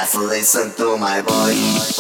Just listen to my voice.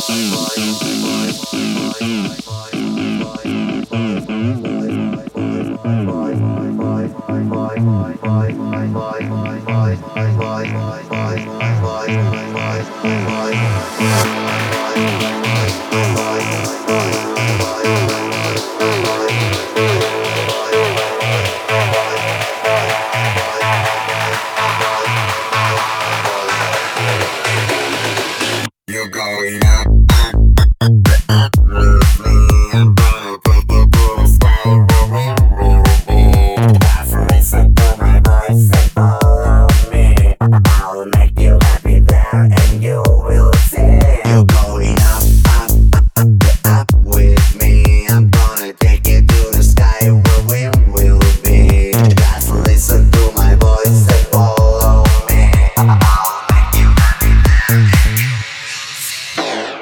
You're going up, up with me. I'm gonna take you to the sky where we will be. Just listen to my voice and follow me. I'll make you happy there and you will see. You're going up, up, up, up with me. I'm gonna take you to the sky where we will be. Just listen to my voice and follow me. I'll make you happy there and you will see.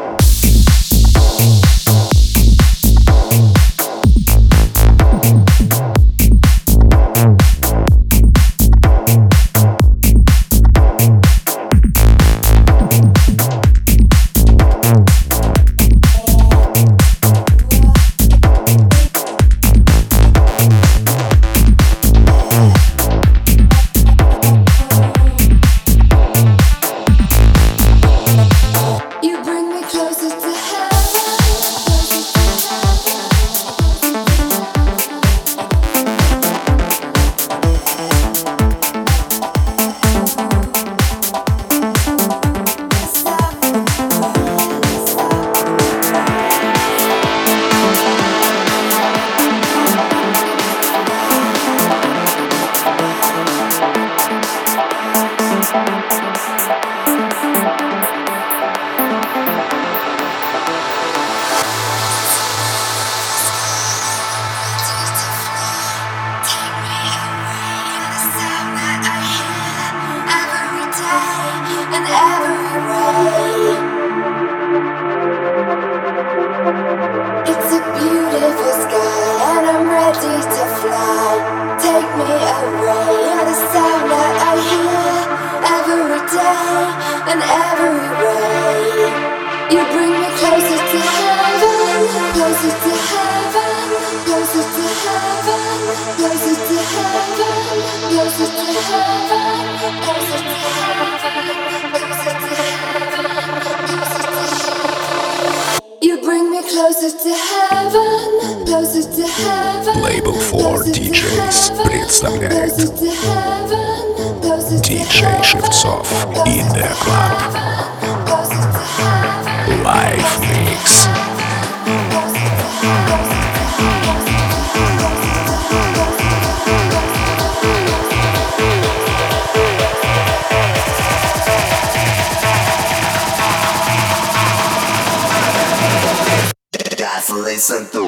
You bring me closer to heaven. And every way, it's a beautiful sky, and I'm ready to fly. Take me away, the sound that I hear every day and every way. You bring me closer to heaven, closer to heaven, closer to heaven, closer to heaven, closer to heaven, closer to heaven. You bring me closer to heaven, closer to heaven. Label 4 DJs представляет DJ Шевцов in the club. Live mix. Just listen to